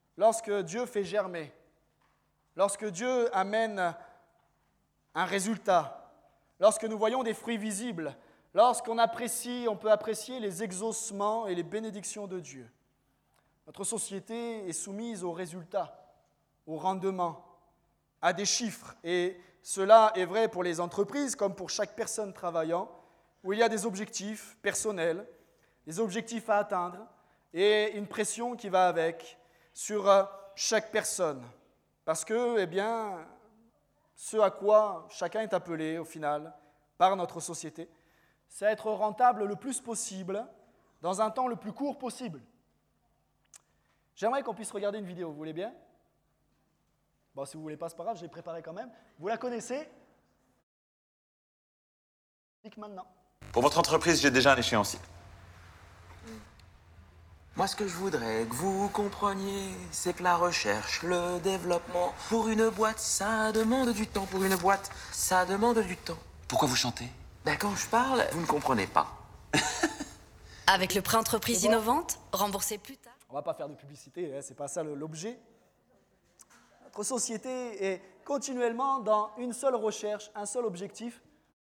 lorsque Dieu fait germer, lorsque Dieu amène un résultat, lorsque nous voyons des fruits visibles, lorsqu'on peut apprécier les exaucements et les bénédictions de Dieu. Notre société est soumise aux résultats, au rendement, à des chiffres. Et cela est vrai pour les entreprises comme pour chaque personne travaillant, où il y a des objectifs personnels, des objectifs à atteindre et une pression qui va avec sur chaque personne. Parce que, ce à quoi chacun est appelé au final par notre société, c'est être rentable le plus possible dans un temps le plus court possible. J'aimerais qu'on puisse regarder une vidéo, vous voulez bien ? Bon, si vous ne voulez pas, c'est pas grave, je l'ai préparée quand même. Vous la connaissez ? Maintenant. Pour votre entreprise, j'ai déjà un échéancier. Moi, ce que je voudrais que vous compreniez, c'est que la recherche, le développement, pour une boîte, ça demande du temps. Pour une boîte, ça demande du temps. Pourquoi vous chantez ? Ben, quand je parle, vous ne comprenez pas. Avec le prêt entreprise innovante, remboursé plus tard. On ne va pas faire de publicité, hein, ce n'est pas ça l'objet. Notre société est continuellement dans une seule recherche, un seul objectif.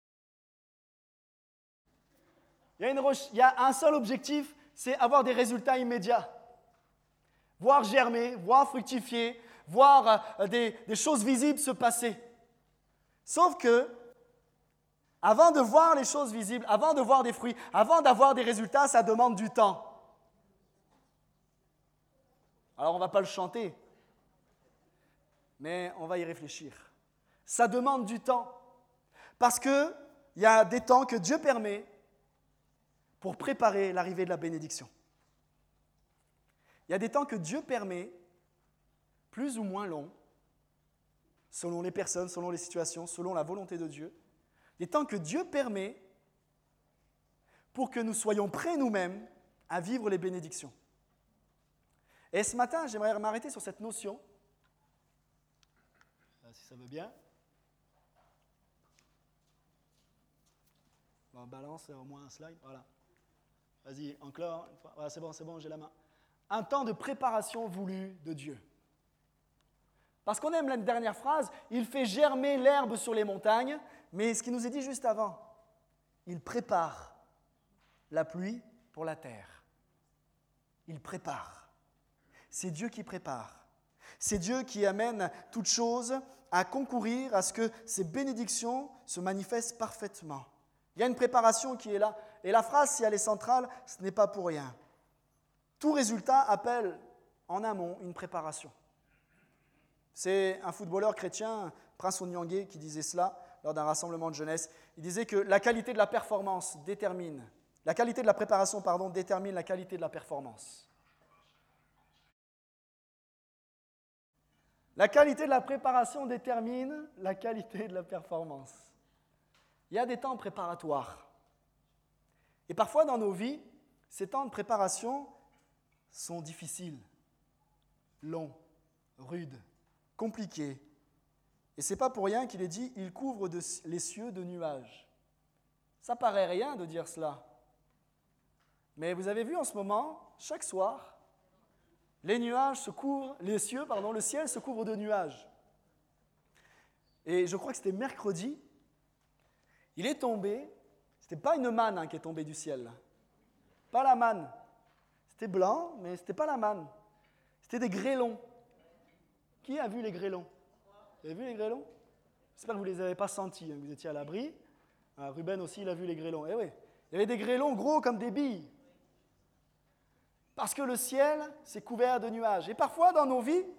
Il y a un seul objectif, c'est avoir des résultats immédiats. Voir germer, voir fructifier, voir des choses visibles se passer. Sauf que, avant de voir les choses visibles, avant de voir des fruits, avant d'avoir des résultats, ça demande du temps. Alors on ne va pas le chanter, mais on va y réfléchir. Ça demande du temps, parce qu'il y a des temps que Dieu permet pour préparer l'arrivée de la bénédiction. Il y a des temps que Dieu permet, plus ou moins longs, selon les personnes, selon les situations, selon la volonté de Dieu, des temps que Dieu permet pour que nous soyons prêts nous-mêmes à vivre les bénédictions. Et ce matin, j'aimerais m'arrêter sur cette notion, si ça veut bien. On balance au moins un slide, voilà. Vas-y, encore une fois. Voilà, c'est bon, j'ai la main. Un temps de préparation voulu de Dieu. Parce qu'on aime la dernière phrase, il fait germer l'herbe sur les montagnes, mais ce qui nous est dit juste avant, il prépare la pluie pour la terre. Il prépare. C'est Dieu qui prépare. C'est Dieu qui amène toutes choses à concourir à ce que ces bénédictions se manifestent parfaitement. Il y a une préparation qui est là. Et la phrase, si elle est centrale, ce n'est pas pour rien. Tout résultat appelle en amont une préparation. C'est un footballeur chrétien, Prince Onyangé, qui disait cela lors d'un rassemblement de jeunesse. Il disait que la qualité de la performance détermine, la qualité de la préparation, détermine la qualité de la performance. La qualité de la préparation détermine la qualité de la performance. Il y a des temps préparatoires. Et parfois dans nos vies, ces temps de préparation sont difficiles, longs, rudes, compliqués. Et ce n'est pas pour rien qu'il est dit « il couvre les cieux de nuages ». Ça paraît rien de dire cela. Mais vous avez vu en ce moment, chaque soir, le ciel se couvre de nuages. Et je crois que c'était mercredi, il est tombé, c'était pas une manne qui est tombée du ciel, là. Pas la manne. C'était blanc, mais c'était pas la manne. C'était des grêlons. Qui a vu les grêlons ? Vous avez vu les grêlons ? J'espère que vous ne les avez pas sentis, que vous étiez à l'abri. Ruben aussi, il a vu les grêlons. Eh oui, il y avait des grêlons gros comme des billes. Parce que le ciel s'est couvert de nuages. Et parfois, dans nos vies,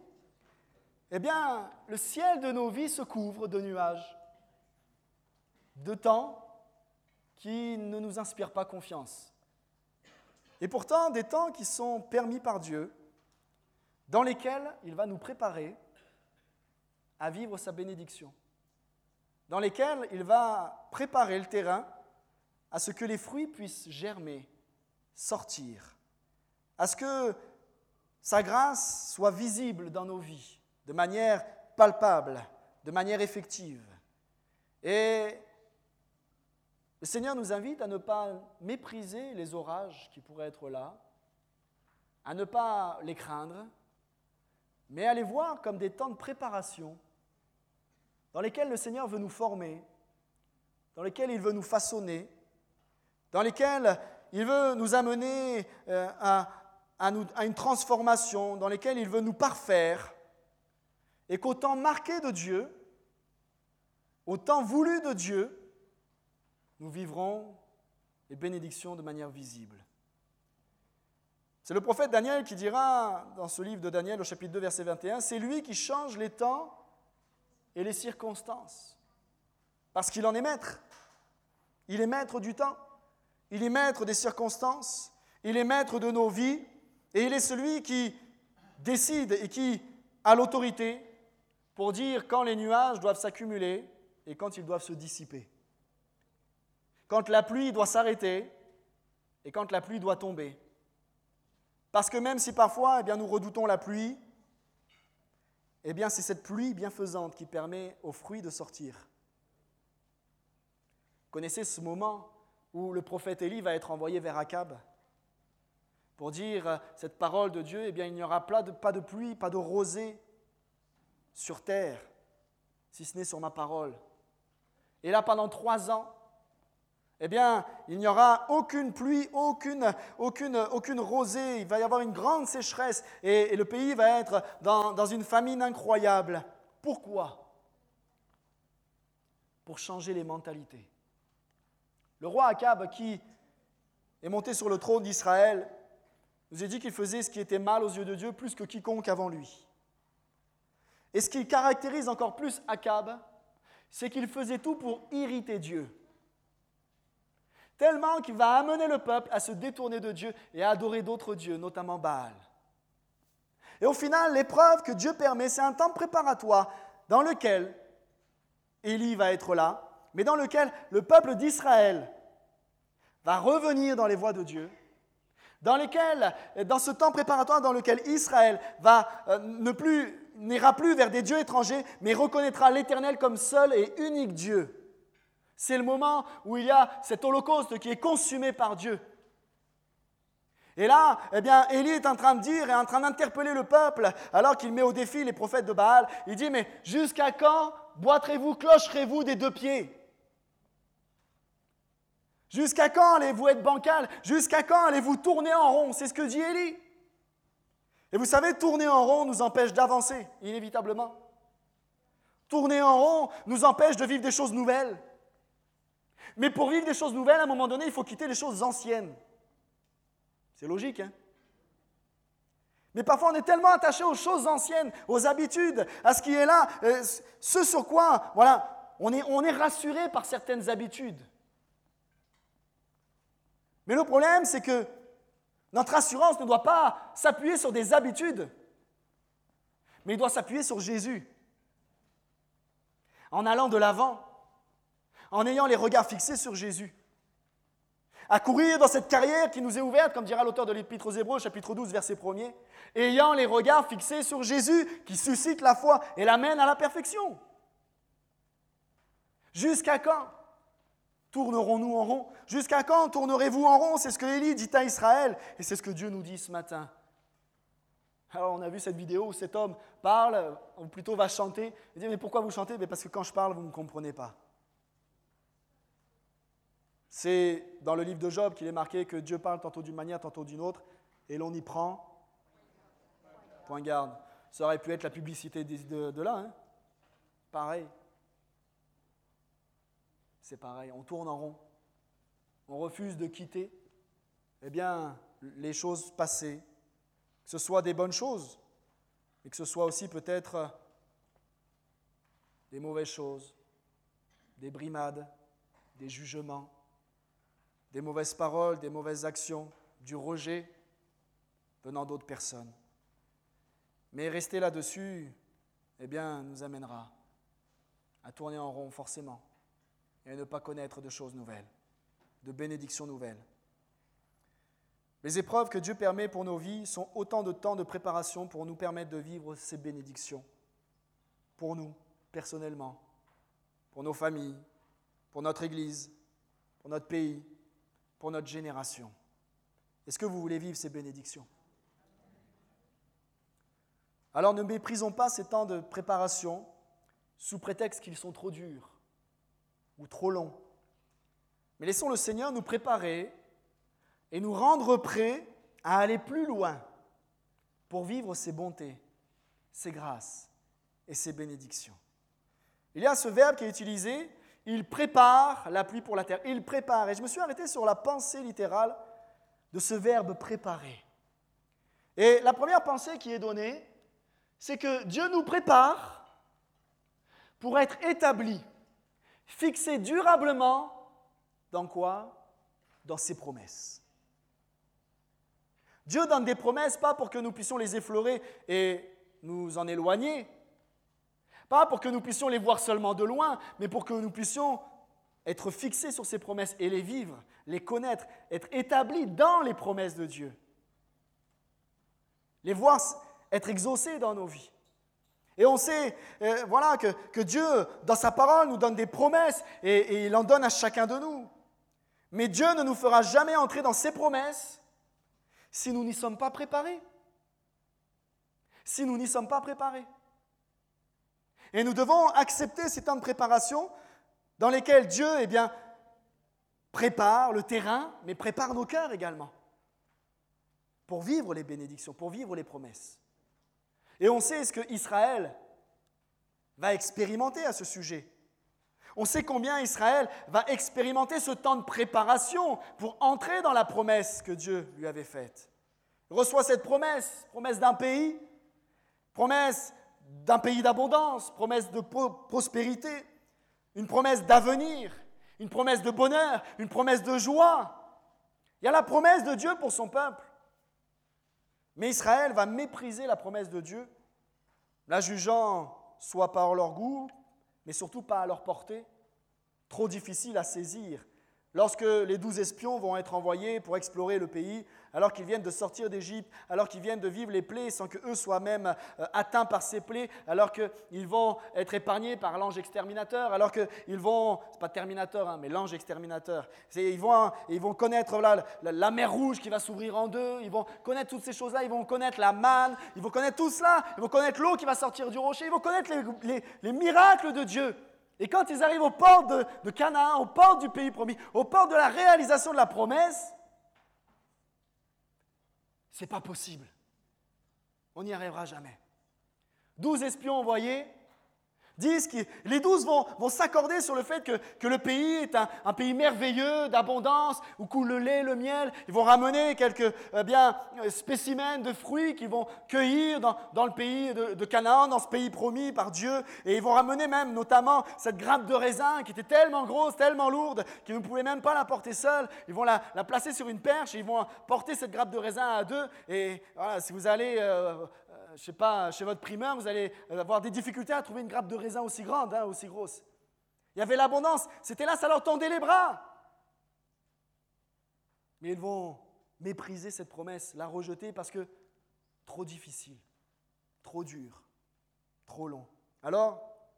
le ciel de nos vies se couvre de nuages, de temps qui ne nous inspirent pas confiance. Et pourtant, des temps qui sont permis par Dieu, dans lesquels il va nous préparer à vivre sa bénédiction, dans lesquels il va préparer le terrain à ce que les fruits puissent germer, sortir, à ce que sa grâce soit visible dans nos vies, de manière palpable, de manière effective. Et le Seigneur nous invite à ne pas mépriser les orages qui pourraient être là, à ne pas les craindre, mais à les voir comme des temps de préparation dans lesquels le Seigneur veut nous former, dans lesquels il veut nous façonner, dans lesquels il veut nous amener à une transformation, dans lesquels il veut nous parfaire, et qu'au temps marqué de Dieu, au temps voulu de Dieu, nous vivrons les bénédictions de manière visible. C'est le prophète Daniel qui dira, dans ce livre de Daniel, au chapitre 2, verset 21, « C'est lui qui change les temps et les circonstances. » Parce qu'il en est maître. Il est maître du temps. Il est maître des circonstances. Il est maître de nos vies. Et il est celui qui décide et qui a l'autorité pour dire quand les nuages doivent s'accumuler et quand ils doivent se dissiper. Quand la pluie doit s'arrêter et quand la pluie doit tomber. Parce que même si parfois nous redoutons la pluie, c'est cette pluie bienfaisante qui permet aux fruits de sortir. Vous connaissez ce moment où le prophète Élie va être envoyé vers Akab pour dire cette parole de Dieu, il n'y aura pas de pluie, pas de rosée sur terre, si ce n'est sur ma parole. Et là, pendant 3 ans, il n'y aura aucune pluie, aucune rosée, il va y avoir une grande sécheresse et le pays va être dans une famine incroyable. Pourquoi ? Pour changer les mentalités. Le roi Akab, qui est monté sur le trône d'Israël, nous a dit qu'il faisait ce qui était mal aux yeux de Dieu plus que quiconque avant lui. Et ce qui caractérise encore plus Akab, c'est qu'il faisait tout pour irriter Dieu. Tellement qu'il va amener le peuple à se détourner de Dieu et à adorer d'autres dieux, notamment Baal. Et au final, l'épreuve que Dieu permet, c'est un temps préparatoire dans lequel Élie va être là, mais dans lequel le peuple d'Israël va revenir dans les voies de Dieu, dans ce temps préparatoire dans lequel Israël n'ira plus vers des dieux étrangers, mais reconnaîtra l'Éternel comme seul et unique Dieu. C'est le moment où il y a cet holocauste qui est consumé par Dieu. Et là, Élie est en train de dire et en train d'interpeller le peuple, alors qu'il met au défi les prophètes de Baal. Il dit, mais jusqu'à quand boiterez-vous, clocherez-vous des 2 pieds ? Jusqu'à quand allez-vous être bancal ? Jusqu'à quand allez-vous tourner en rond ? C'est ce que dit Élie. Et vous savez, tourner en rond nous empêche d'avancer, inévitablement. Tourner en rond nous empêche de vivre des choses nouvelles. Mais pour vivre des choses nouvelles, à un moment donné, il faut quitter les choses anciennes. C'est logique, hein ? Mais parfois, on est tellement attaché aux choses anciennes, aux habitudes, à ce qui est là, ce sur quoi, on est rassuré par certaines habitudes. Mais le problème, c'est que notre assurance ne doit pas s'appuyer sur des habitudes, mais il doit s'appuyer sur Jésus. En allant de l'avant, en ayant les regards fixés sur Jésus. À courir dans cette carrière qui nous est ouverte, comme dira l'auteur de l'Épître aux Hébreux, chapitre 12, verset 1er, ayant les regards fixés sur Jésus, qui suscite la foi et l'amène à la perfection. Jusqu'à quand tournerons-nous en rond ? Jusqu'à quand tournerez-vous en rond ? C'est ce que Élie dit à Israël, et c'est ce que Dieu nous dit ce matin. Alors on a vu cette vidéo où cet homme parle, ou plutôt va chanter. Il dit, mais pourquoi vous chantez ? Parce que quand je parle, vous ne me comprenez pas. C'est dans le livre de Job qu'il est marqué que Dieu parle tantôt d'une manière, tantôt d'une autre, et l'on y prend point garde. Ça aurait pu être la publicité de là, hein ? Pareil. C'est pareil, on tourne en rond. On refuse de quitter les choses passées, que ce soit des bonnes choses, mais que ce soit aussi peut-être des mauvaises choses, des brimades, des jugements, des mauvaises paroles, des mauvaises actions, du rejet venant d'autres personnes. Mais rester là-dessus, nous amènera à tourner en rond forcément et à ne pas connaître de choses nouvelles, de bénédictions nouvelles. Les épreuves que Dieu permet pour nos vies sont autant de temps de préparation pour nous permettre de vivre ces bénédictions, pour nous, personnellement, pour nos familles, pour notre Église, pour notre pays, pour notre génération. Est-ce que vous voulez vivre ces bénédictions ? Alors ne méprisons pas ces temps de préparation sous prétexte qu'ils sont trop durs ou trop longs. Mais laissons le Seigneur nous préparer et nous rendre prêts à aller plus loin pour vivre ses bontés, ses grâces et ses bénédictions. Il y a ce verbe qui est utilisé, il prépare la pluie pour la terre. Il prépare. Et je me suis arrêté sur la pensée littérale de ce verbe préparer. Et la première pensée qui est donnée, c'est que Dieu nous prépare pour être établis, fixés durablement dans quoi? Dans ses promesses. Dieu donne des promesses, pas pour que nous puissions les effleurer et nous en éloigner, pas pour que nous puissions les voir seulement de loin, mais pour que nous puissions être fixés sur ces promesses et les vivre, les connaître, être établis dans les promesses de Dieu. Les voir être exaucés dans nos vies. Et on sait que Dieu, dans sa parole, nous donne des promesses et il en donne à chacun de nous. Mais Dieu ne nous fera jamais entrer dans ses promesses si nous n'y sommes pas préparés. Si nous n'y sommes pas préparés. Et nous devons accepter ces temps de préparation dans lesquels Dieu prépare le terrain, mais prépare nos cœurs également pour vivre les bénédictions, pour vivre les promesses. Et on sait ce qu'Israël va expérimenter à ce sujet. On sait combien Israël va expérimenter ce temps de préparation pour entrer dans la promesse que Dieu lui avait faite. Il reçoit cette promesse d'un pays, promesse d'un pays d'abondance, promesse de prospérité, une promesse d'avenir, une promesse de bonheur, une promesse de joie. Il y a la promesse de Dieu pour son peuple. Mais Israël va mépriser la promesse de Dieu, la jugeant soit par leur goût, mais surtout pas à leur portée, trop difficile à saisir. Lorsque les 12 espions vont être envoyés pour explorer le pays, alors qu'ils viennent de sortir d'Égypte, alors qu'ils viennent de vivre les plaies sans qu'eux soient même atteints par ces plaies, alors qu'ils vont être épargnés par l'ange exterminateur, alors qu'ils vont, c'est pas Terminateur, mais l'ange exterminateur, ils vont connaître la mer rouge qui va s'ouvrir en deux, ils vont connaître toutes ces choses-là, ils vont connaître la manne, ils vont connaître tout cela, ils vont connaître l'eau qui va sortir du rocher, ils vont connaître les miracles de Dieu. Et quand ils arrivent aux portes de Canaan, aux portes du pays promis, aux portes de la réalisation de la promesse, c'est pas possible. On n'y arrivera jamais. 12 espions envoyés disent que les 12 vont s'accorder sur le fait que le pays est un pays merveilleux, d'abondance, où coule le lait, le miel. Ils vont ramener quelques spécimens de fruits qu'ils vont cueillir dans le pays de Canaan, dans ce pays promis par Dieu. Et ils vont ramener même notamment cette grappe de raisin qui était tellement grosse, tellement lourde, qu'ils ne pouvaient même pas la porter seuls. Ils vont la placer sur une perche et ils vont porter cette grappe de raisin à deux. Et voilà, si vous allez... je ne sais pas, chez votre primeur, vous allez avoir des difficultés à trouver une grappe de raisin aussi grande, aussi grosse. Il y avait l'abondance, c'était là, ça leur tendait les bras. Mais ils vont mépriser cette promesse, la rejeter parce que trop difficile, trop dur, trop long. Alors,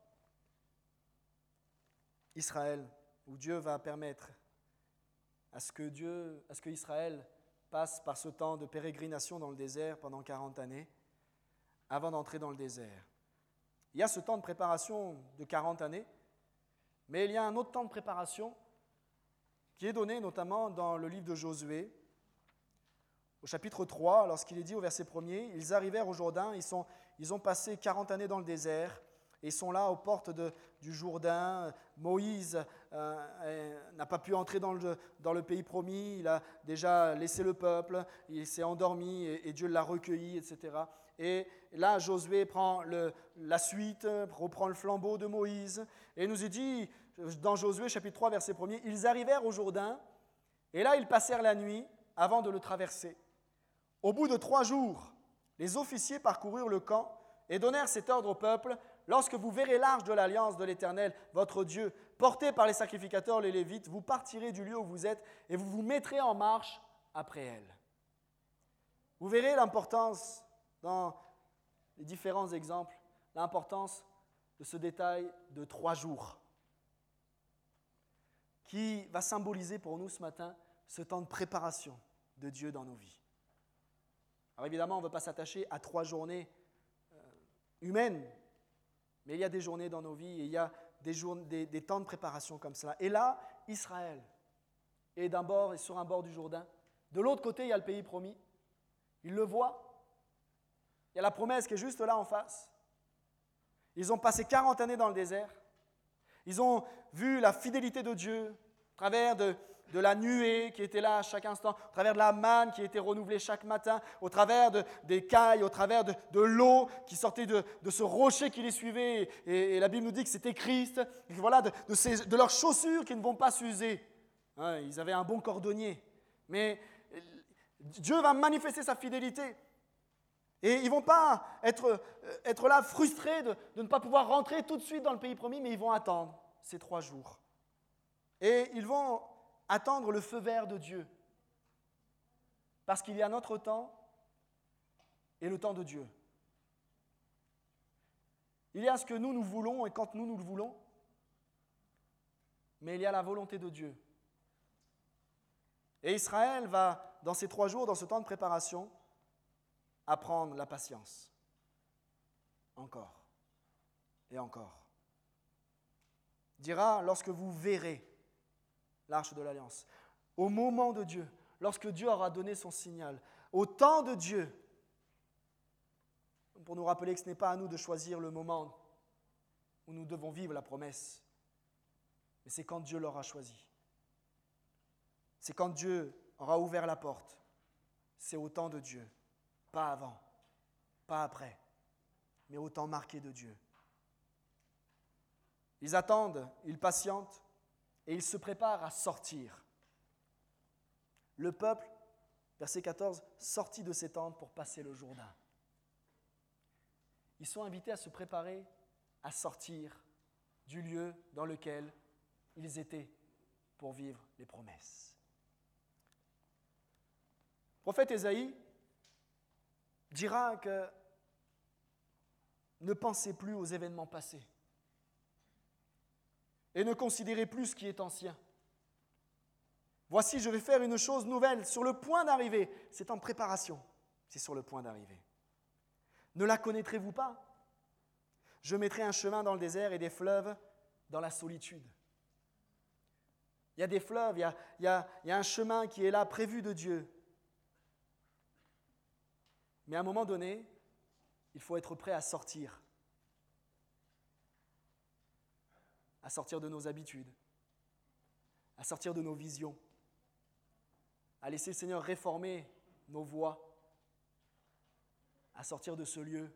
Israël, où Dieu va permettre à ce que Israël passe par ce temps de pérégrination dans le désert pendant 40 années, avant d'entrer dans le désert. Il y a ce temps de préparation de 40 années, mais il y a un autre temps de préparation qui est donné notamment dans le livre de Josué, au chapitre 3, lorsqu'il est dit au verset 1er, « Ils arrivèrent au Jourdain, ils ont passé 40 années dans le désert, et ils sont là aux portes du Jourdain. Moïse n'a pas pu entrer dans le pays promis, il a déjà laissé le peuple, il s'est endormi et Dieu l'a recueilli, etc. Et là, Josué prend la suite, reprend le flambeau de Moïse, et il nous est dit, dans Josué chapitre 3, verset 1er, « Ils arrivèrent au Jourdain, et là ils passèrent la nuit avant de le traverser. Au bout de 3 jours, les officiers parcoururent le camp et donnèrent cet ordre au peuple, « Lorsque vous verrez l'arche de l'alliance de l'Éternel, votre Dieu, portée par les sacrificateurs, les Lévites, vous partirez du lieu où vous êtes et vous vous mettrez en marche après elle. » Vous verrez l'importance, dans les différents exemples, l'importance de ce détail de 3 jours qui va symboliser pour nous ce matin ce temps de préparation de Dieu dans nos vies. Alors évidemment, on ne veut pas s'attacher à 3 journées humaine, mais il y a des journées dans nos vies et il y a des temps de préparation comme cela. Et là, Israël est sur un bord du Jourdain. De l'autre côté, il y a le pays promis. Ils le voient. Il y a la promesse qui est juste là en face. Ils ont passé 40 années dans le désert. Ils ont vu la fidélité de Dieu au travers de la nuée qui était là à chaque instant, au travers de la manne qui était renouvelée chaque matin, au travers des cailles, au travers de l'eau qui sortait de ce rocher qui les suivait. Et la Bible nous dit que c'était Christ. Et voilà, de leurs chaussures qui ne vont pas s'user. Hein, ils avaient un bon cordonnier. Mais Dieu va manifester sa fidélité. Et ils ne vont pas être là frustrés de ne pas pouvoir rentrer tout de suite dans le pays promis, mais ils vont attendre ces 3 jours. Et ils vont attendre le feu vert de Dieu. Parce qu'il y a notre temps et le temps de Dieu. Il y a ce que nous voulons et quand nous le voulons, mais il y a la volonté de Dieu. Et Israël va, dans ces 3 jours, dans ce temps de préparation, apprendre la patience. Encore et encore. Il dira, lorsque vous verrez l'arche de l'Alliance, au moment de Dieu, lorsque Dieu aura donné son signal, au temps de Dieu, pour nous rappeler que ce n'est pas à nous de choisir le moment où nous devons vivre la promesse, mais c'est quand Dieu l'aura choisi. C'est quand Dieu aura ouvert la porte. C'est au temps de Dieu. Pas avant, pas après, mais au temps marqué de Dieu. Ils attendent, ils patientent et ils se préparent à sortir. Le peuple, verset 14, sortit de ses tentes pour passer le Jourdain. Ils sont invités à se préparer à sortir du lieu dans lequel ils étaient pour vivre les promesses. Le prophète Ésaïe dira que ne pensez plus aux événements passés et ne considérez plus ce qui est ancien. Voici, je vais faire une chose nouvelle sur le point d'arriver. C'est en préparation, c'est sur le point d'arriver. Ne la connaîtrez-vous pas ? Je mettrai un chemin dans le désert et des fleuves dans la solitude. Il y a des fleuves, il y a un chemin qui est là, prévu de Dieu. Mais à un moment donné, il faut être prêt à sortir de nos habitudes, à sortir de nos visions, à laisser le Seigneur réformer nos voies, à sortir de ce lieu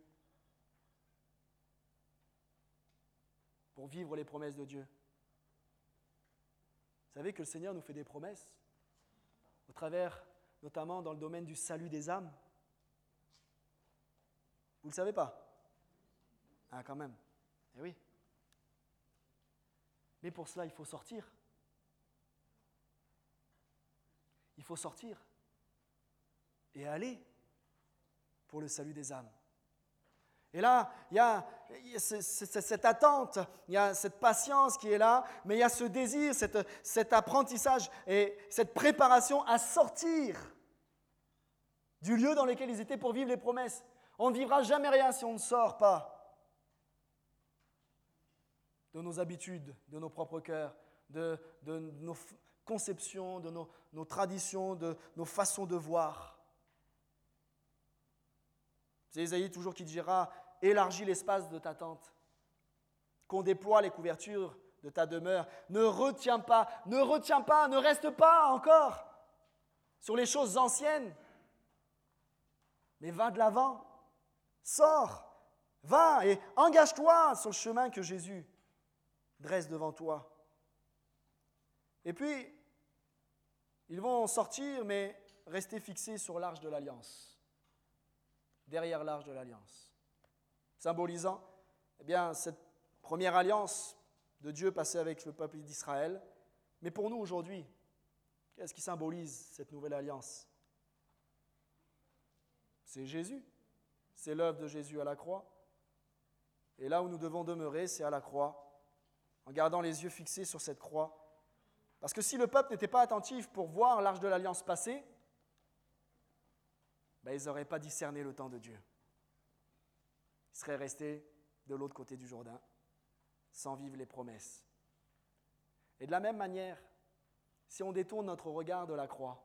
pour vivre les promesses de Dieu. Vous savez que le Seigneur nous fait des promesses, au travers, notamment dans le domaine du salut des âmes. Vous ne le savez pas ? Ah, quand même. Eh oui. Mais pour cela, il faut sortir. Il faut sortir et aller pour le salut des âmes. Et là, il y a cette attente, il y a cette patience qui est là, mais il y a ce désir, cet apprentissage et cette préparation à sortir du lieu dans lequel ils étaient pour vivre les promesses. On ne vivra jamais rien si on ne sort pas de nos habitudes, de nos propres cœurs, de nos conceptions, de nos traditions, de nos façons de voir. C'est Ésaïe toujours qui dira « Élargis l'espace de ta tente, qu'on déploie les couvertures de ta demeure. Ne retiens pas, ne reste pas encore sur les choses anciennes, mais va de l'avant. Sors, va et engage-toi sur le chemin que Jésus dresse devant toi. » Et puis, ils vont sortir, mais rester fixés sur l'arche de l'Alliance, derrière l'arche de l'Alliance, symbolisant cette première alliance de Dieu passée avec le peuple d'Israël. Mais pour nous aujourd'hui, qu'est-ce qui symbolise cette nouvelle alliance ? C'est Jésus. C'est l'œuvre de Jésus à la croix. Et là où nous devons demeurer, c'est à la croix, en gardant les yeux fixés sur cette croix. Parce que si le peuple n'était pas attentif pour voir l'arche de l'Alliance passer, ils n'auraient pas discerné le temps de Dieu. serait resté de l'autre côté du Jourdain, sans vivre les promesses. Et de la même manière, si on détourne notre regard de la croix,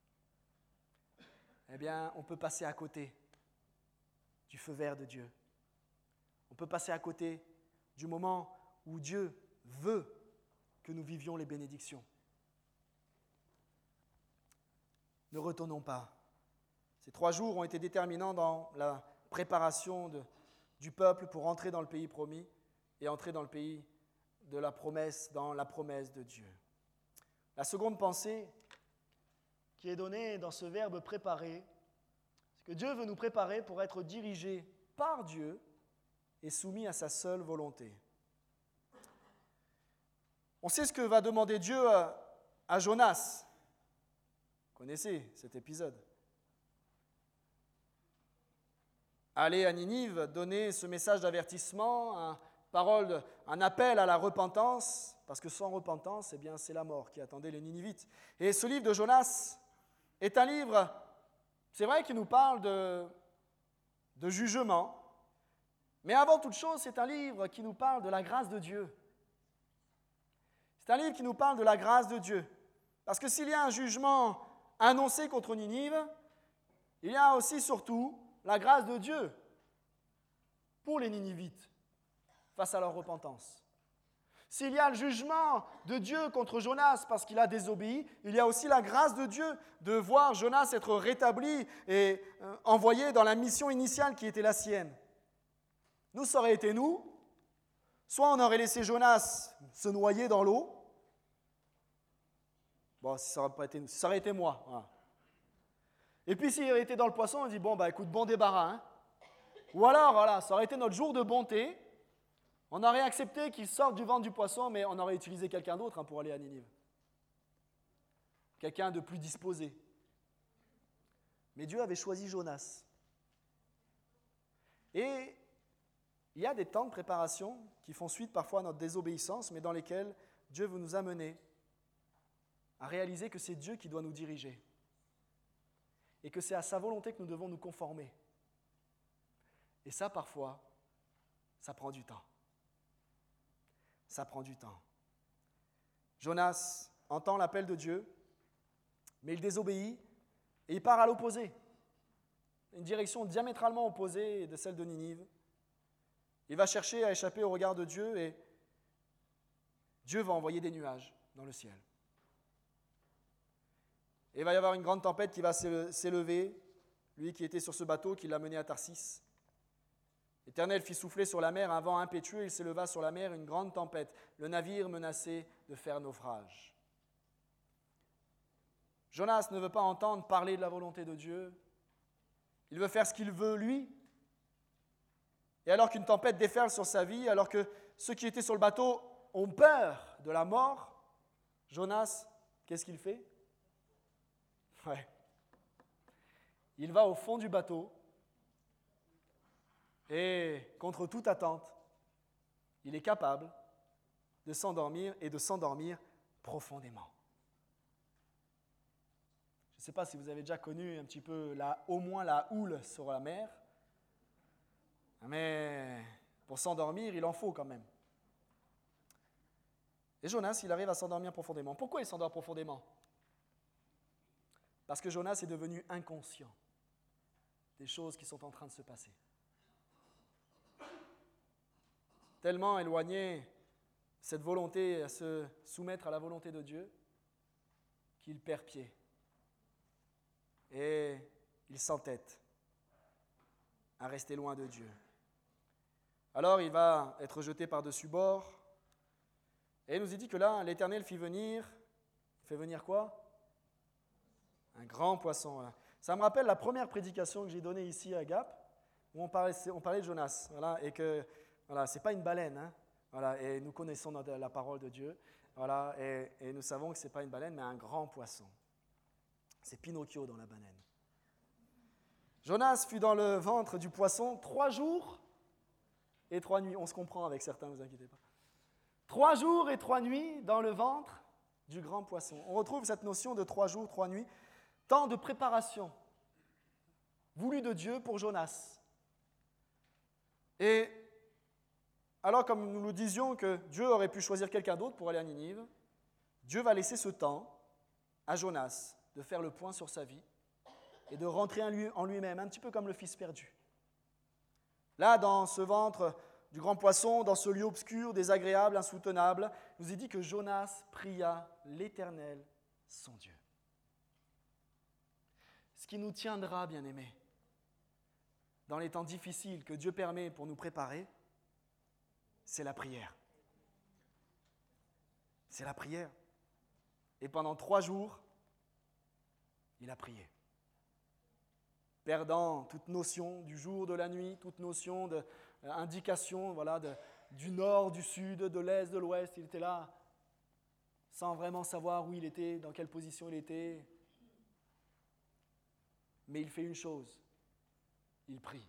eh bien, on peut passer à côté du feu vert de Dieu. On peut passer à côté du moment où Dieu veut que nous vivions les bénédictions. Ne retournons pas. Ces 3 jours ont été déterminants dans la préparation du peuple pour entrer dans le pays promis et entrer dans le pays de la promesse, dans la promesse de Dieu. La seconde pensée qui est donnée dans ce verbe « préparer », c'est que Dieu veut nous préparer pour être dirigés par Dieu et soumis à sa seule volonté. On sait ce que va demander Dieu à Jonas. Vous connaissez cet épisode. Aller à Ninive, donner ce message d'avertissement, un appel à la repentance, parce que sans repentance, eh bien, c'est la mort qui attendait les Ninivites. Et ce livre de Jonas est un livre, c'est vrai qu'il nous parle de jugement, mais avant toute chose, c'est un livre qui nous parle de la grâce de Dieu. C'est un livre qui nous parle de la grâce de Dieu. Parce que s'il y a un jugement annoncé contre Ninive, il y a aussi surtout la grâce de Dieu pour les Ninivites face à leur repentance. S'il y a le jugement de Dieu contre Jonas parce qu'il a désobéi, il y a aussi la grâce de Dieu de voir Jonas être rétabli et envoyé dans la mission initiale qui était la sienne. Nous, ça aurait été nous, soit on aurait laissé Jonas se noyer dans l'eau. Bon, si ça aurait été moi. Voilà. Et puis s'il avait été dans le poisson, on dit, bon, écoute, bon débarras. Hein. Ou alors, voilà, ça aurait été notre jour de bonté. On aurait accepté qu'il sorte du ventre du poisson, mais on aurait utilisé quelqu'un d'autre pour aller à Ninive. Quelqu'un de plus disposé. Mais Dieu avait choisi Jonas. Et il y a des temps de préparation qui font suite parfois à notre désobéissance, mais dans lesquels Dieu veut nous amener à réaliser que c'est Dieu qui doit nous diriger et que c'est à sa volonté que nous devons nous conformer. Et ça, parfois, ça prend du temps. Ça prend du temps. Jonas entend l'appel de Dieu, mais il désobéit et il part à l'opposé. Une direction diamétralement opposée de celle de Ninive. Il va chercher à échapper au regard de Dieu et Dieu va envoyer des nuages dans le ciel. Et il va y avoir une grande tempête qui va s'élever, lui qui était sur ce bateau qui l'a mené à Tarsis. L'Éternel fit souffler sur la mer un vent impétueux, il s'éleva sur la mer une grande tempête. Le navire menaçait de faire naufrage. Jonas ne veut pas entendre parler de la volonté de Dieu. Il veut faire ce qu'il veut, lui. Et alors qu'une tempête déferle sur sa vie, alors que ceux qui étaient sur le bateau ont peur de la mort, Jonas, qu'est-ce qu'il fait ? Il va au fond du bateau et, contre toute attente, il est capable de s'endormir et de s'endormir profondément. Je ne sais pas si vous avez déjà connu un petit peu, au moins la houle sur la mer, mais pour s'endormir, il en faut quand même. Et Jonas, il arrive à s'endormir profondément. Pourquoi il s'endort profondément ? Parce que Jonas est devenu inconscient des choses qui sont en train de se passer. Tellement éloigné cette volonté à se soumettre à la volonté de Dieu qu'il perd pied. Et il s'entête à rester loin de Dieu. Alors il va être jeté par-dessus bord. Et il nous est dit que là, l'Éternel fait venir quoi ? Un grand poisson. Voilà. Ça me rappelle la première prédication que j'ai donnée ici à Gap, où on parlait de Jonas. Voilà, et que voilà, ce n'est pas une baleine. Hein, voilà, et nous connaissons la parole de Dieu. Voilà, et nous savons que ce n'est pas une baleine, mais un grand poisson. C'est Pinocchio dans la baleine. Jonas fut dans le ventre du poisson 3 jours et 3 nuits. On se comprend avec certains, ne vous inquiétez pas. 3 jours et 3 nuits dans le ventre du grand poisson. On retrouve cette notion de 3 jours, 3 nuits. Temps de préparation voulu de Dieu pour Jonas. Et alors, comme nous le disions que Dieu aurait pu choisir quelqu'un d'autre pour aller à Ninive, Dieu va laisser ce temps à Jonas de faire le point sur sa vie et de rentrer en lui-même, un petit peu comme le fils perdu. Là, dans ce ventre du grand poisson, dans ce lieu obscur, désagréable, insoutenable, il nous est dit que Jonas pria l'Éternel, son Dieu. Ce qui nous tiendra, bien-aimés, dans les temps difficiles que Dieu permet pour nous préparer, c'est la prière. C'est la prière. Et pendant 3 jours, il a prié. Perdant toute notion du jour, de la nuit, toute notion d'indication du nord, du sud, de l'est, de l'ouest. Il était là, sans vraiment savoir où il était, dans quelle position il était. Mais il fait une chose, il prie.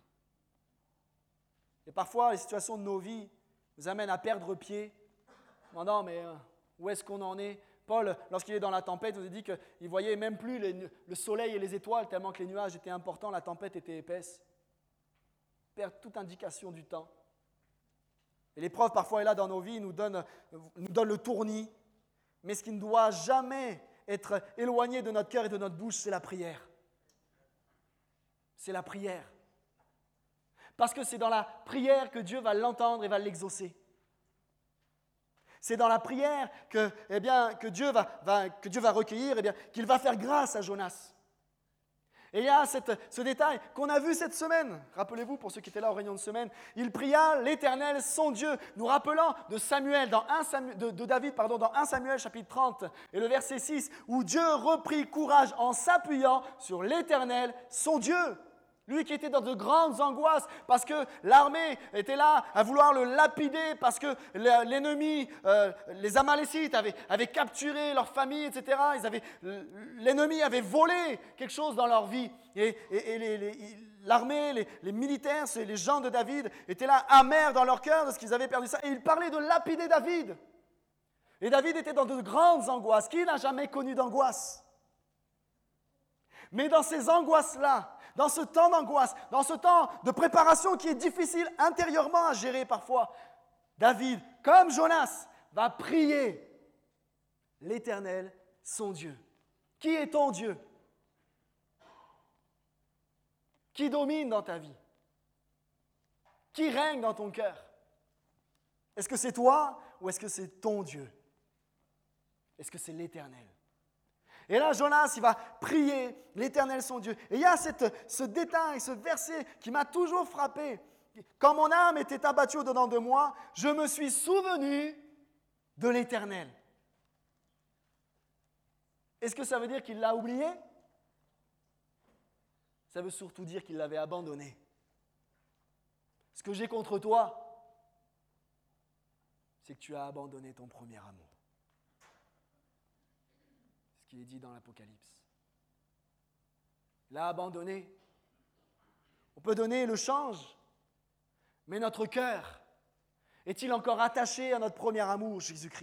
Et parfois, les situations de nos vies nous amènent à perdre pied. Non, mais où est-ce qu'on en est ? Paul, lorsqu'il est dans la tempête, nous a dit qu'il ne voyait même plus le soleil et les étoiles, tellement que les nuages étaient importants, la tempête était épaisse. Il perd toute indication du temps. Et l'épreuve, parfois, est là dans nos vies, nous donne le tournis. Mais ce qui ne doit jamais être éloigné de notre cœur et de notre bouche, c'est la prière. C'est la prière. Parce que c'est dans la prière que Dieu va l'entendre et va l'exaucer. C'est dans la prière que Dieu va recueillir, qu'il va faire grâce à Jonas. Et il y a ce détail qu'on a vu cette semaine. Rappelez-vous, pour ceux qui étaient là aux réunions de semaine, il pria l'Éternel, son Dieu, nous rappelant de Samuel, de David, dans 1 Samuel chapitre 30 et le verset 6, où Dieu reprit courage en s'appuyant sur l'Éternel, son Dieu. Lui qui était dans de grandes angoisses parce que l'armée était là à vouloir le lapider, parce que l'ennemi, les Amalécites avaient capturé leur famille, etc. L'ennemi avait volé quelque chose dans leur vie. Et l'armée, les militaires, les gens de David étaient là amers dans leur cœur de ce qu'ils avaient perdu ça. Et ils parlaient de lapider David. Et David était dans de grandes angoisses. Qui n'a jamais connu d'angoisse ? Mais dans ces angoisses-là, dans ce temps d'angoisse, dans ce temps de préparation qui est difficile intérieurement à gérer parfois, David, comme Jonas, va prier l'Éternel, son Dieu. Qui est ton Dieu ? Qui domine dans ta vie ? Qui règne dans ton cœur ? Est-ce que c'est toi ou est-ce que c'est ton Dieu ? Est-ce que c'est l'Éternel ? Et là, Jonas, il va prier l'Éternel, son Dieu. Et il y a ce détail, ce verset qui m'a toujours frappé. Quand mon âme était abattue au-dedans de moi, je me suis souvenu de l'Éternel. Est-ce que ça veut dire qu'il l'a oublié ? Ça veut surtout dire qu'il l'avait abandonné. Ce que j'ai contre toi, c'est que tu as abandonné ton premier amour. Qui est dit dans l'Apocalypse. Il l'a abandonné. On peut donner le change, mais notre cœur est-il encore attaché à notre premier amour, Jésus-Christ ?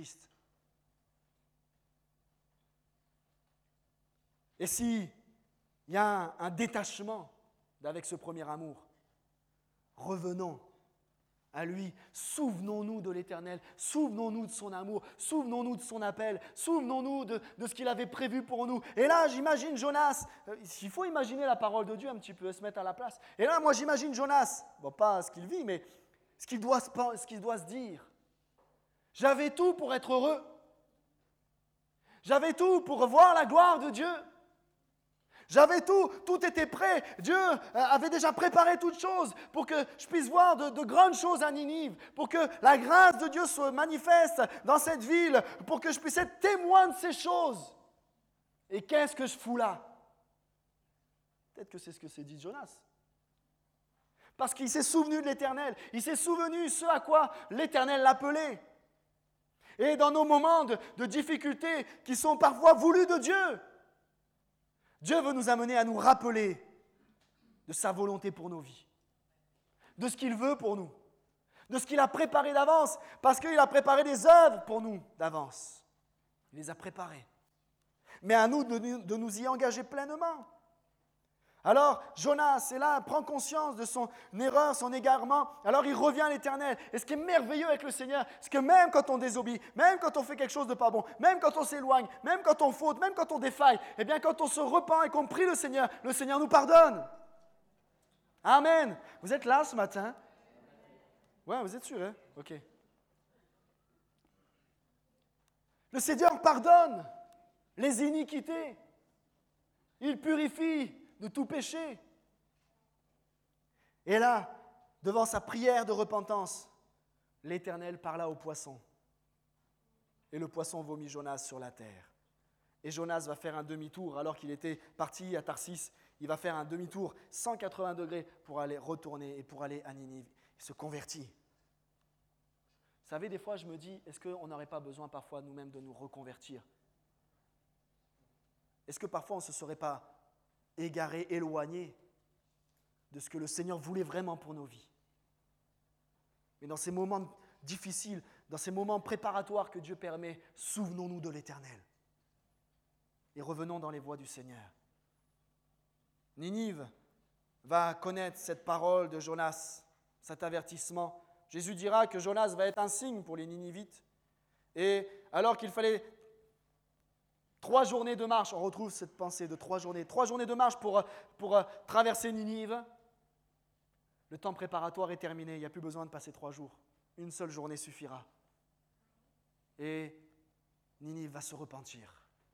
Et s'il y a un détachement avec ce premier amour, revenons à lui, souvenons-nous de l'Éternel, souvenons-nous de son amour, souvenons-nous de son appel, souvenons-nous de ce qu'il avait prévu pour nous. Et là, j'imagine Jonas, il faut imaginer la parole de Dieu un petit peu, se mettre à la place. Et là, moi, j'imagine Jonas, bon, pas ce qu'il vit, mais ce qu'il doit se dire. J'avais tout pour être heureux. J'avais tout pour voir la gloire de Dieu. J'avais tout était prêt. Dieu avait déjà préparé toutes choses pour que je puisse voir de grandes choses à Ninive, pour que la grâce de Dieu se manifeste dans cette ville, pour que je puisse être témoin de ces choses. Et qu'est-ce que je fous là ? Peut-être que c'est ce que s'est dit Jonas. Parce qu'il s'est souvenu de l'Éternel. Il s'est souvenu ce à quoi l'Éternel l'appelait. Et dans nos moments de difficultés qui sont parfois voulus de Dieu, Dieu veut nous amener à nous rappeler de sa volonté pour nos vies, de ce qu'il veut pour nous, de ce qu'il a préparé d'avance, parce qu'il a préparé des œuvres pour nous d'avance. Il les a préparées. Mais à nous de nous y engager pleinement. Alors Jonas est là, prend conscience de son erreur, son égarement. Alors il revient à l'Éternel. Et ce qui est merveilleux avec le Seigneur, c'est que même quand on désobéit, même quand on fait quelque chose de pas bon, même quand on s'éloigne, même quand on faute, même quand on défaille, eh bien quand on se repent et qu'on prie le Seigneur nous pardonne. Amen. Vous êtes là ce matin? Ouais, vous êtes sûr, hein? Ok. Le Seigneur pardonne les iniquités. Il purifie de tout péché. Et là, devant sa prière de repentance, l'Éternel parla au poisson. Et le poisson vomit Jonas sur la terre. Et Jonas va faire un demi-tour, alors qu'il était parti à Tarsis, il va faire un demi-tour 180 degrés pour aller retourner et pour aller à Ninive. Il se convertit. Vous savez, des fois, je me dis, est-ce qu'on n'aurait pas besoin parfois nous-mêmes de nous reconvertir? Est-ce que parfois on ne se serait pas égaré, éloigné de ce que le Seigneur voulait vraiment pour nos vies? Mais dans ces moments difficiles, dans ces moments préparatoires que Dieu permet, souvenons-nous de l'Éternel et revenons dans les voies du Seigneur. Ninive va connaître cette parole de Jonas, cet avertissement. Jésus dira que Jonas va être un signe pour les Ninivites. Et alors qu'il fallait 3 journées de marche, on retrouve cette pensée de 3 journées de marche pour traverser Ninive. Le temps préparatoire est terminé, il n'y a plus besoin de passer 3 jours. Une seule journée suffira. Et Ninive va se repentir.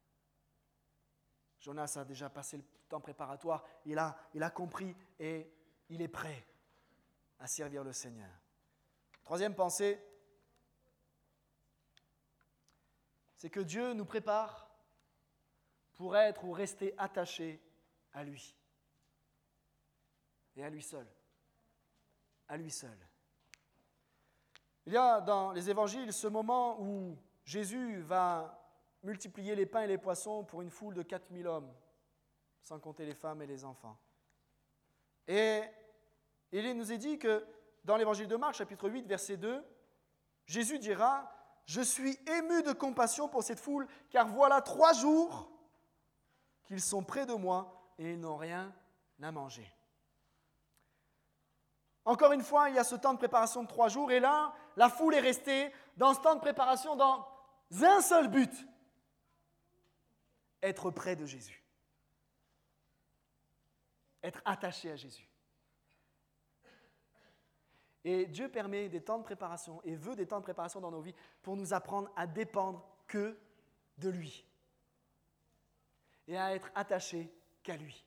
Jonas a déjà passé le temps préparatoire, il a compris et il est prêt à servir le Seigneur. 3e pensée, c'est que Dieu nous prépare pour être ou rester attachés à lui. Et à lui seul. À lui seul. Il y a dans les évangiles ce moment où Jésus va multiplier les pains et les poissons pour une foule de 4000 hommes, sans compter les femmes et les enfants. Et il nous est dit que dans l'évangile de Marc, chapitre 8, verset 2, Jésus dira « Je suis ému de compassion pour cette foule, car voilà 3 jours qu'ils sont près de moi et ils n'ont rien à manger. » Encore une fois, il y a ce temps de préparation de 3 jours, et là, la foule est restée dans ce temps de préparation dans un seul but, être près de Jésus, être attaché à Jésus. Et Dieu permet des temps de préparation et veut des temps de préparation dans nos vies pour nous apprendre à dépendre que de lui et à être attachés qu'à lui.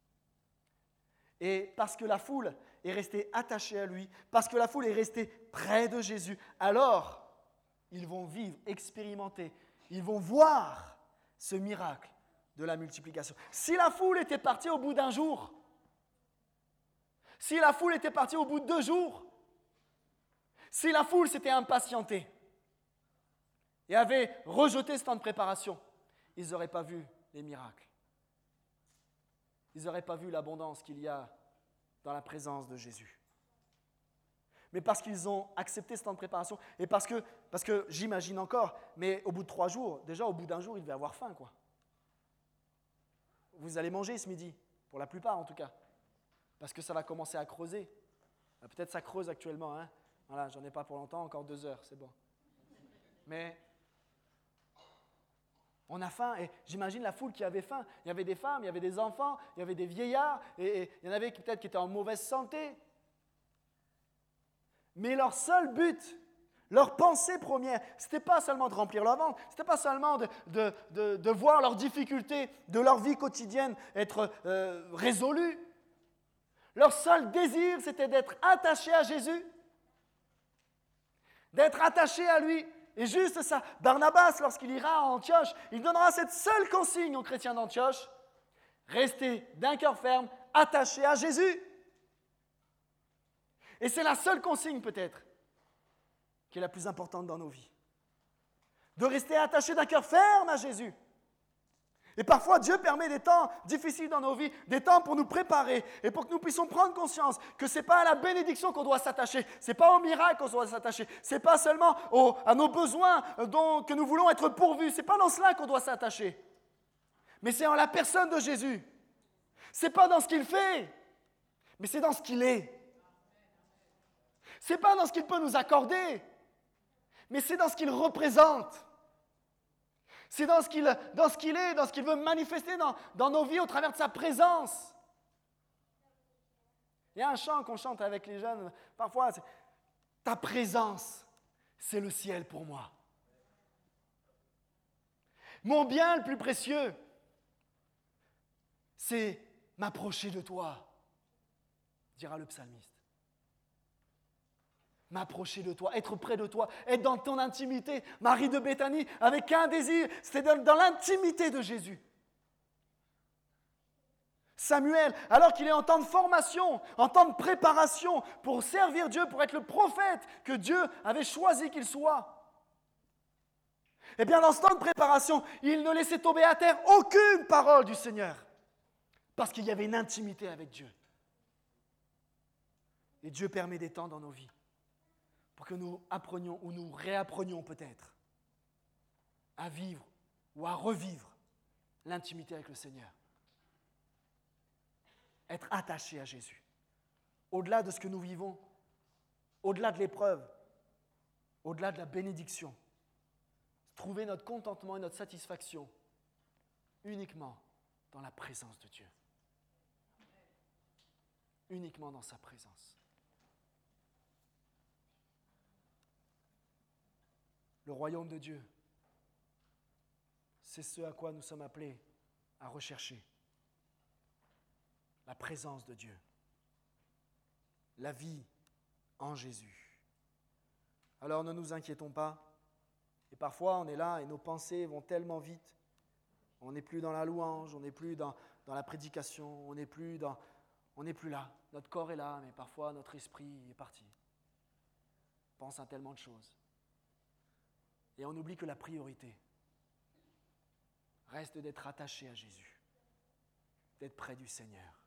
Et parce que la foule est restée attachée à lui, parce que la foule est restée près de Jésus, alors ils vont vivre, expérimenter, ils vont voir ce miracle de la multiplication. Si la foule était partie au bout d'un jour, si la foule était partie au bout de 2 jours, si la foule s'était impatientée et avait rejeté ce temps de préparation, ils n'auraient pas vu les miracles. Ils n'auraient pas vu l'abondance qu'il y a dans la présence de Jésus. Mais parce qu'ils ont accepté ce temps de préparation, et parce que j'imagine encore, mais au bout de 3 jours, déjà au bout d'un jour, ils devaient avoir faim, quoi. Vous allez manger ce midi, pour la plupart en tout cas, parce que ça va commencer à creuser. Peut-être ça creuse actuellement, hein. Voilà, j'en ai pas pour longtemps, encore 2 heures, c'est bon. Mais on a faim, et j'imagine la foule qui avait faim. Il y avait des femmes, il y avait des enfants, il y avait des vieillards, et il y en avait qui peut-être qui étaient en mauvaise santé. Mais leur seul but, leur pensée première, ce n'était pas seulement de remplir leur ventre, ce n'était pas seulement de voir leurs difficultés de leur vie quotidienne être résolues. Leur seul désir, c'était d'être attachés à Jésus, d'être attachés à lui. Et juste ça, Barnabas, lorsqu'il ira à Antioche, il donnera cette seule consigne aux chrétiens d'Antioche: restez d'un cœur ferme, attachés à Jésus. Et c'est la seule consigne peut-être qui est la plus importante dans nos vies. De rester attachés d'un cœur ferme à Jésus. Et parfois, Dieu permet des temps difficiles dans nos vies, des temps pour nous préparer et pour que nous puissions prendre conscience que ce n'est pas à la bénédiction qu'on doit s'attacher, ce n'est pas au miracle qu'on doit s'attacher, ce n'est pas seulement à nos besoins que nous voulons être pourvus, ce n'est pas dans cela qu'on doit s'attacher, mais c'est en la personne de Jésus. Ce n'est pas dans ce qu'il fait, mais c'est dans ce qu'il est. Ce n'est pas dans ce qu'il peut nous accorder, mais c'est dans ce qu'il représente. C'est dans ce qu'il est, dans ce qu'il veut manifester dans nos vies au travers de sa présence. Il y a un chant qu'on chante avec les jeunes, parfois, c'est « Ta présence, c'est le ciel pour moi. Mon bien le plus précieux, c'est m'approcher de toi, dira le psalmiste. M'approcher de toi, être près de toi, être dans ton intimité. Marie de Béthanie, avec un désir, c'était dans l'intimité de Jésus. Samuel, alors qu'il est en temps de formation, en temps de préparation pour servir Dieu, pour être le prophète que Dieu avait choisi qu'il soit. Eh bien, dans ce temps de préparation, il ne laissait tomber à terre aucune parole du Seigneur, parce qu'il y avait une intimité avec Dieu. Et Dieu permet des temps dans nos vies pour que nous apprenions ou nous réapprenions peut-être à vivre ou à revivre l'intimité avec le Seigneur. Être attaché à Jésus. Au-delà de ce que nous vivons, au-delà de l'épreuve, au-delà de la bénédiction, trouver notre contentement et notre satisfaction uniquement dans la présence de Dieu. Uniquement dans sa présence. Le royaume de Dieu, c'est ce à quoi nous sommes appelés à rechercher. La présence de Dieu. La vie en Jésus. Alors ne nous inquiétons pas. Et parfois on est là et nos pensées vont tellement vite. On n'est plus dans la louange, on n'est plus dans la prédication, on n'est plus là. Notre corps est là, mais parfois notre esprit est parti. On pense à tellement de choses. Et on oublie que la priorité reste d'être attaché à Jésus, d'être près du Seigneur.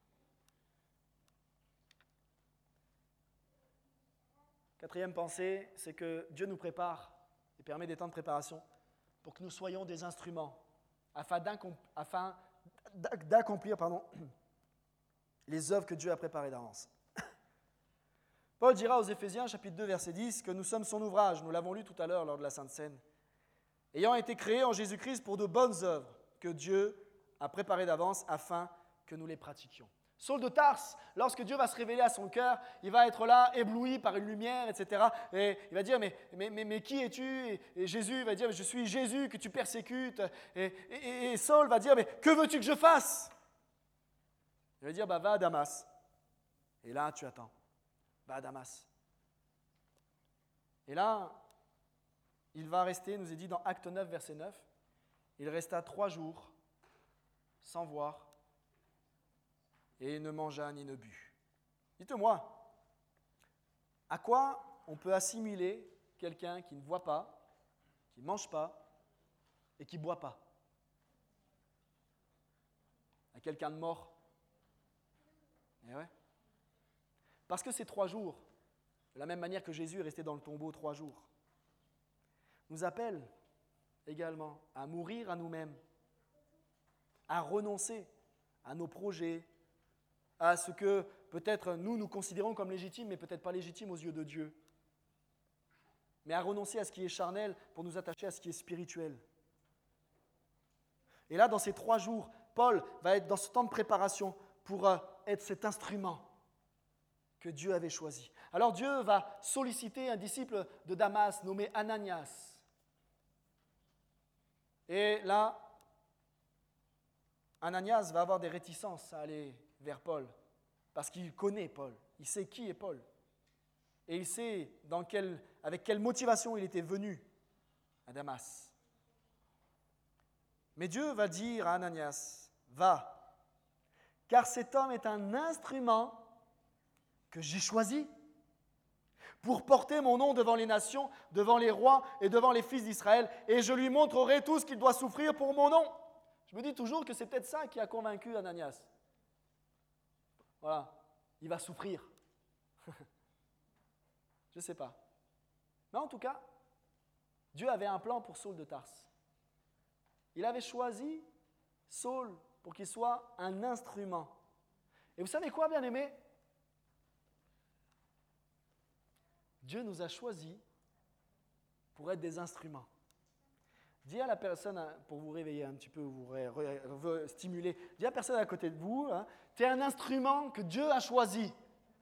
Quatrième pensée, c'est que Dieu nous prépare et permet des temps de préparation pour que nous soyons des instruments afin d'accomplir les œuvres que Dieu a préparées d'avance. Paul dira aux Éphésiens, chapitre 2, verset 10, que nous sommes son ouvrage, nous l'avons lu tout à l'heure lors de la Sainte Seine, ayant été créés en Jésus-Christ pour de bonnes œuvres que Dieu a préparées d'avance afin que nous les pratiquions. Saul de Tarse, lorsque Dieu va se révéler à son cœur, il va être là, ébloui par une lumière, etc. Et il va dire, mais qui es-tu ? Et Jésus va dire, je suis Jésus que tu persécutes. Et Saul va dire, mais que veux-tu que je fasse ? Il va dire, va à Damas. Et là, tu attends. Va à Damas. Et là, il va rester, nous est dit dans Acte 9, verset 9, il resta 3 jours sans voir, et il ne mangea ni ne but. Dites-moi, à quoi on peut assimiler quelqu'un qui ne voit pas, qui ne mange pas et qui ne boit pas ? À quelqu'un de mort ? Eh ouais. Parce que ces 3 jours, de la même manière que Jésus est resté dans le tombeau 3 jours, nous appelle également à mourir à nous-mêmes, à renoncer à nos projets, à ce que peut-être nous considérons comme légitime, mais peut-être pas légitime aux yeux de Dieu. Mais à renoncer à ce qui est charnel pour nous attacher à ce qui est spirituel. Et là, dans ces 3 jours, Paul va être dans ce temps de préparation pour être cet instrument que Dieu avait choisi. Alors Dieu va solliciter un disciple de Damas nommé Ananias. Et là, Ananias va avoir des réticences à aller vers Paul, parce qu'il connaît Paul, il sait qui est Paul, et il sait avec quelle motivation il était venu à Damas. Mais Dieu va dire à Ananias, va, car cet homme est un instrument que j'ai choisi pour porter mon nom devant les nations, devant les rois et devant les fils d'Israël, et je lui montrerai tout ce qu'il doit souffrir pour mon nom. Je me dis toujours que c'est peut-être ça qui a convaincu Ananias. Voilà, il va souffrir. Je ne sais pas. Mais en tout cas, Dieu avait un plan pour Saul de Tarse. Il avait choisi Saul pour qu'il soit un instrument Et vous savez quoi, bien-aimés? Dieu nous a choisis pour être des instruments. Dis à la personne, pour vous réveiller un petit peu, vous stimuler, dis à la personne à côté de vous, tu es un instrument que Dieu a choisi.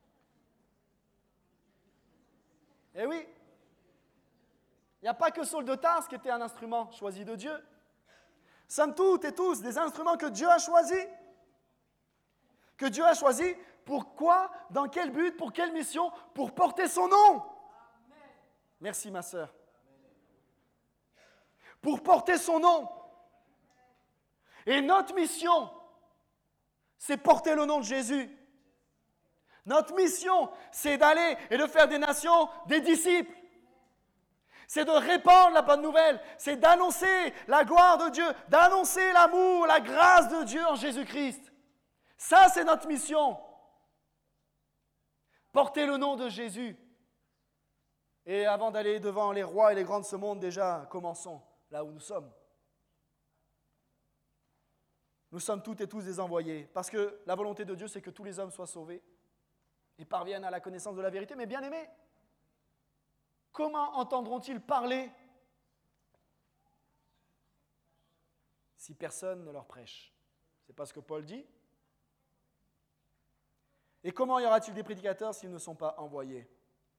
Eh oui, il n'y a pas que Saul de Tarse qui était un instrument choisi de Dieu. Nous sommes toutes et tous des instruments que Dieu a choisis. Que Dieu a choisis, pourquoi, dans quel but, pour quelle mission? Pour porter son nom. Amen. Merci ma sœur. Pour porter son nom. Et notre mission, c'est porter le nom de Jésus. Notre mission, c'est d'aller et de faire des nations des disciples. C'est de répandre la bonne nouvelle. C'est d'annoncer la gloire de Dieu, d'annoncer l'amour, la grâce de Dieu en Jésus-Christ. Ça, c'est notre mission. Porter le nom de Jésus. Et avant d'aller devant les rois et les grands de ce monde, déjà, commençons là où nous sommes. Nous sommes toutes et tous des envoyés. Parce que la volonté de Dieu, c'est que tous les hommes soient sauvés et parviennent à la connaissance de la vérité. Mais bien aimés, comment entendront-ils parler si personne ne leur prêche? C'est pas ce que Paul dit. Et comment y aura-t-il des prédicateurs s'ils ne sont pas envoyés?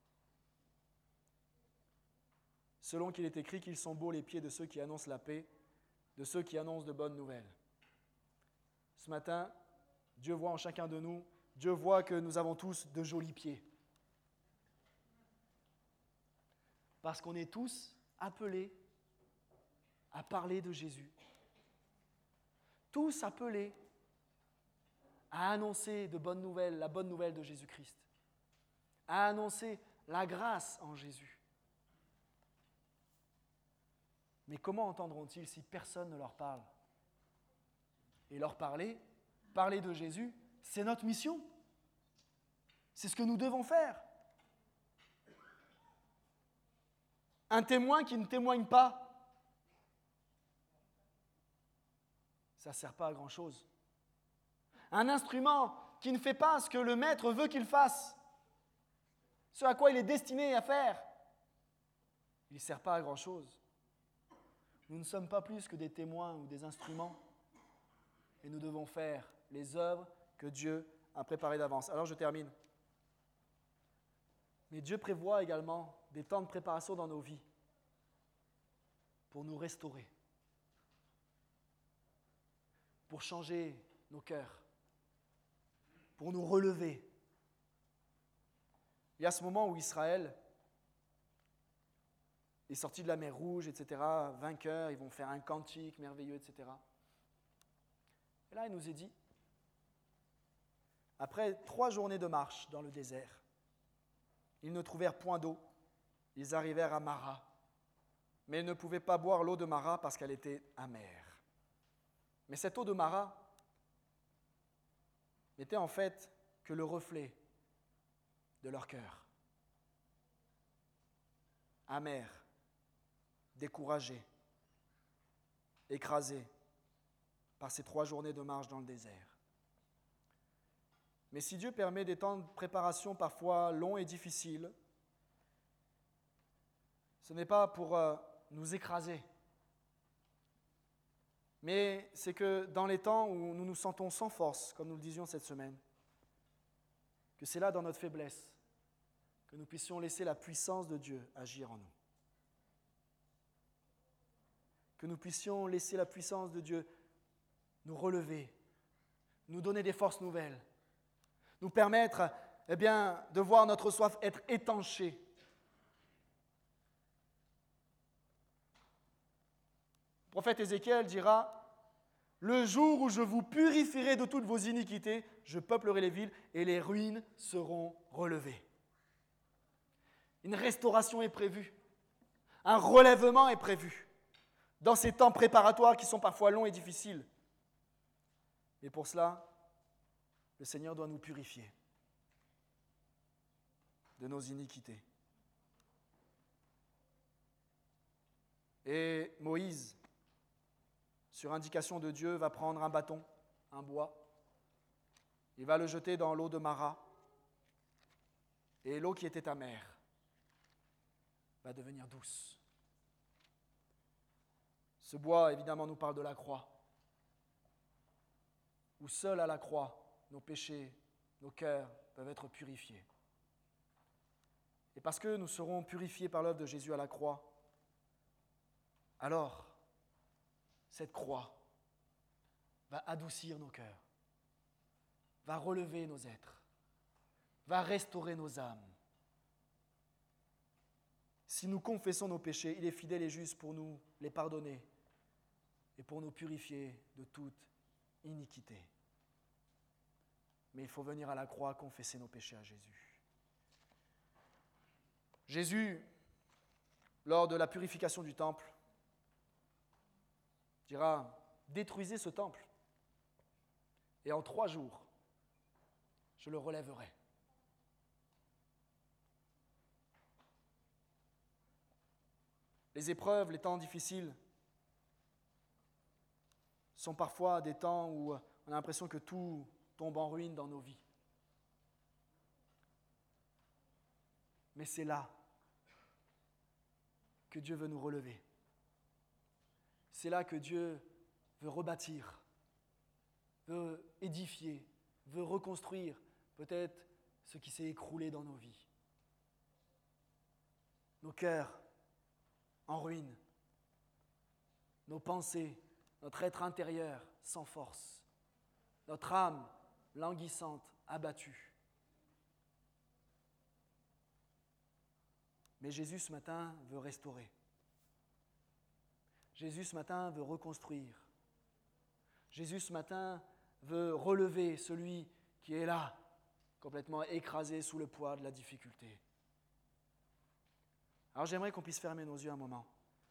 Selon qu'il est écrit qu'ils sont beaux les pieds de ceux qui annoncent la paix, de ceux qui annoncent de bonnes nouvelles. Ce matin, Dieu voit en chacun de nous, Dieu voit que nous avons tous de jolis pieds. Parce qu'on est tous appelés à parler de Jésus. Tous appelés à annoncer de bonnes nouvelles, la bonne nouvelle de Jésus-Christ. À annoncer la grâce en Jésus. Mais comment entendront-ils si personne ne leur parle? Et leur parler de Jésus, c'est notre mission. C'est ce que nous devons faire. Un témoin qui ne témoigne pas, ça ne sert pas à grand-chose. Un instrument qui ne fait pas ce que le maître veut qu'il fasse, ce à quoi il est destiné à faire, il ne sert pas à grand-chose. Nous ne sommes pas plus que des témoins ou des instruments, et nous devons faire les œuvres que Dieu a préparées d'avance. Alors je termine. Mais Dieu prévoit également des temps de préparation dans nos vies pour nous restaurer, pour changer nos cœurs, pour nous relever. Il y a ce moment où Israël est sorti de la mer Rouge, etc., vainqueur, ils vont faire un cantique merveilleux, etc. Et là, il nous est dit, après 3 journées de marche dans le désert, ils ne trouvèrent point d'eau, ils arrivèrent à Mara, mais ils ne pouvaient pas boire l'eau de Mara parce qu'elle était amère. Mais cette eau de Mara n'était en fait que le reflet de leur cœur. Amer, découragé, écrasé par ces 3 journées de marche dans le désert. Mais si Dieu permet des temps de préparation parfois longs et difficiles, ce n'est pas pour nous écraser, mais c'est que dans les temps où nous nous sentons sans force, comme nous le disions cette semaine, que c'est là dans notre faiblesse que nous puissions laisser la puissance de Dieu agir en nous. Que nous puissions laisser la puissance de Dieu nous relever, nous donner des forces nouvelles, nous permettre de voir notre soif être étanchée. Le prophète Ézéchiel dira « Le jour où je vous purifierai de toutes vos iniquités, je peuplerai les villes et les ruines seront relevées. » Une restauration est prévue, un relèvement est prévu dans ces temps préparatoires qui sont parfois longs et difficiles. Mais pour cela, le Seigneur doit nous purifier de nos iniquités. Et Moïse, sur indication de Dieu, va prendre un bâton, un bois. Il va le jeter dans l'eau de Mara, et l'eau qui était amère va devenir douce. Ce bois, évidemment, nous parle de la croix, où seul à la croix, nos péchés, nos cœurs peuvent être purifiés. Et parce que nous serons purifiés par l'œuvre de Jésus à la croix, alors cette croix va adoucir nos cœurs, va relever nos êtres, va restaurer nos âmes. Si nous confessons nos péchés, il est fidèle et juste pour nous les pardonner et pour nous purifier de toute iniquité. Mais il faut venir à la croix confesser nos péchés à Jésus. Jésus, lors de la purification du temple, dira « Détruisez ce temple, et en 3 jours, je le relèverai. » Les épreuves, les temps difficiles sont parfois des temps où on a l'impression que tout tombe en ruine dans nos vies. Mais c'est là que Dieu veut nous relever. C'est là que Dieu veut rebâtir, veut édifier, veut reconstruire peut-être ce qui s'est écroulé dans nos vies. Nos cœurs en ruine, nos pensées, notre être intérieur sans force, notre âme languissante, abattue. Mais Jésus ce matin veut restaurer. Jésus ce matin veut reconstruire. Jésus ce matin veut relever celui qui est là, complètement écrasé sous le poids de la difficulté. Alors j'aimerais qu'on puisse fermer nos yeux un moment.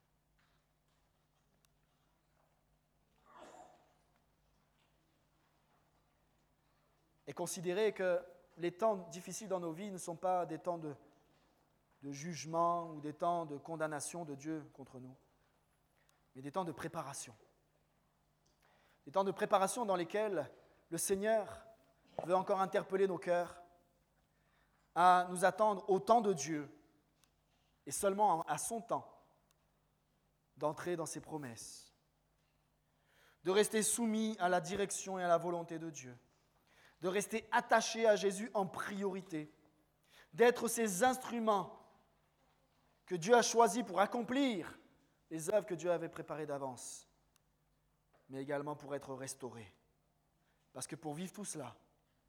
Et considérer que les temps difficiles dans nos vies ne sont pas des temps de jugement ou des temps de condamnation de Dieu contre nous, mais des temps de préparation. Des temps de préparation dans lesquels le Seigneur veut encore interpeller nos cœurs à nous attendre au temps de Dieu et seulement à son temps d'entrer dans ses promesses, de rester soumis à la direction et à la volonté de Dieu, de rester attaché à Jésus en priorité, d'être ses instruments que Dieu a choisis pour accomplir les œuvres que Dieu avait préparées d'avance, mais également pour être restauré. Parce que pour vivre tout cela,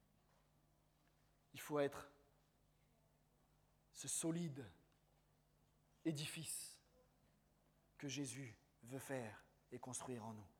il faut être ce solide édifice que Jésus veut faire et construire en nous.